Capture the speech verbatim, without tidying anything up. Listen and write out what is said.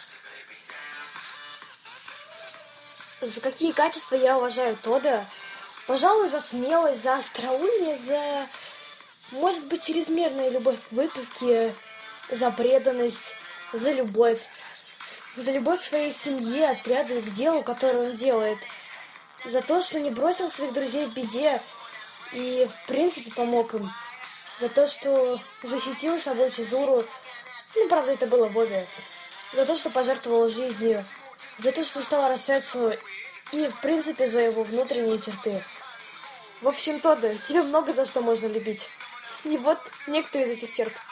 За какие качества я уважаю Тодда? Пожалуй, за смелость, за остроумие, за, может быть, чрезмерная любовь к выпивке, за преданность, за любовь. За любовь к своей семье, отряду и к делу, которое он делает. За то, что не бросил своих друзей в беде и, в принципе, помог им. За то, что защитил собой Чизуру. Ну, правда, это было в обе. За то, что пожертвовал жизнью. За то, что стал Росяцу. И, в принципе, за его внутренние черты. В общем, Тодда, тебе много за что можно любить. И вот некоторые из этих черт.